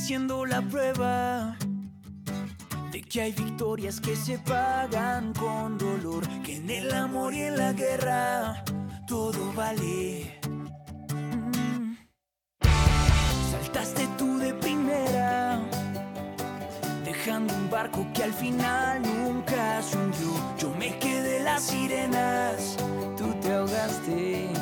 siendo la prueba de que hay victorias que se pagan con dolor, que en el amor y en la guerra todo vale. Saltaste tú de primera, dejando un barco que al final nunca se hundió. Yo me quedé en las sirenas, tú te ahogaste.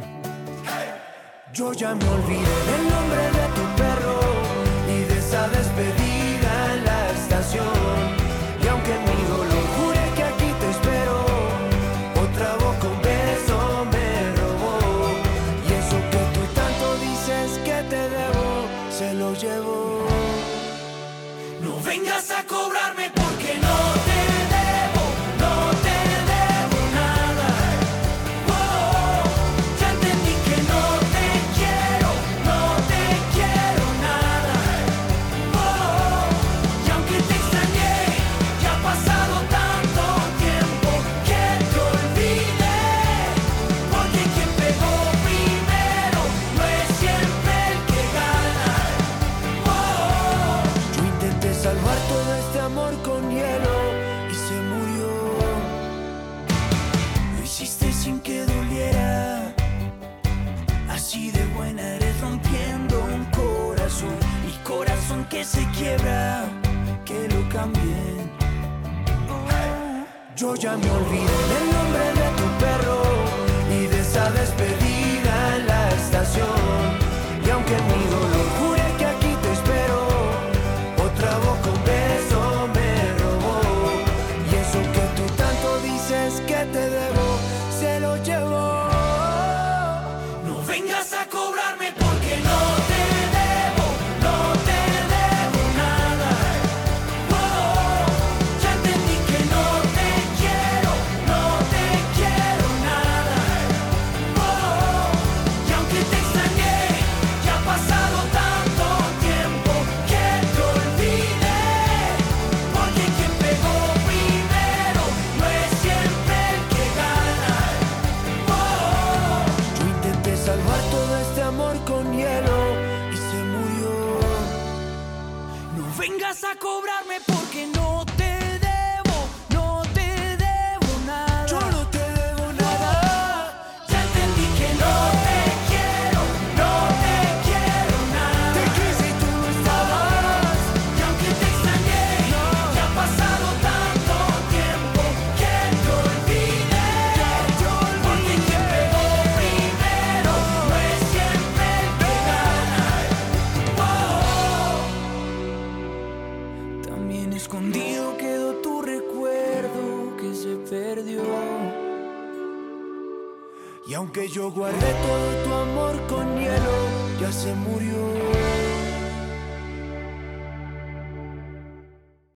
Yo ya me olvidé del nombre de tu perro y de esa despedida en la estación. Y aunque en mi dolor juré que aquí te espero, otra boca un beso me robó. Y eso que tú tanto dices que te debo, se lo llevo. No vengas a cobrarme porque no te debo, no te debo nada. Oh, ya entendí que no te quiero nada. Oh, y aunque te extrañé, ya ha pasado tanto tiempo que te olvidé. Porque quien pegó primero no es siempre el que gana. Oh, yo intenté salvar todo este amor con hielo y se murió. Lo hiciste sin que doliera, así de buena eres rompiendo un corazón. Mi corazón que se quiebra, que lo cambien. Yo ya me olvidé del nombre de tu perro y de esa despedida en la estación. Y aunque en mi dolor juré que aquí te espero, otra boca un beso me robó. Y eso que tú tanto dices que te debo, se lo llevo. No vengas a cobrarme porque no te debo, no te debo nada. Oh, ya entendí que no te quiero nada. Oh, y aunque te extrañé, ya ha pasado tanto tiempo que te olvidé. Porque quien pegó primero no es siempre el que gana. Oh, yo intenté salvar todo este amor con hielo y se murió. No vengas a cobrarme porque no te debo, no te debo nada. Yo no te debo nada. Ya entendí que no te quiero nada. Te quise y tú no estabas. Y aunque te extrañé, ya ha pasado tanto tiempo que te olvidé. Porque quien pegó primero no es siempre el que gana. Oh, también escondido quedó tu recuerdo que se perdió. Y aunque yo guardé todo tu amor con hielo, ya se murió.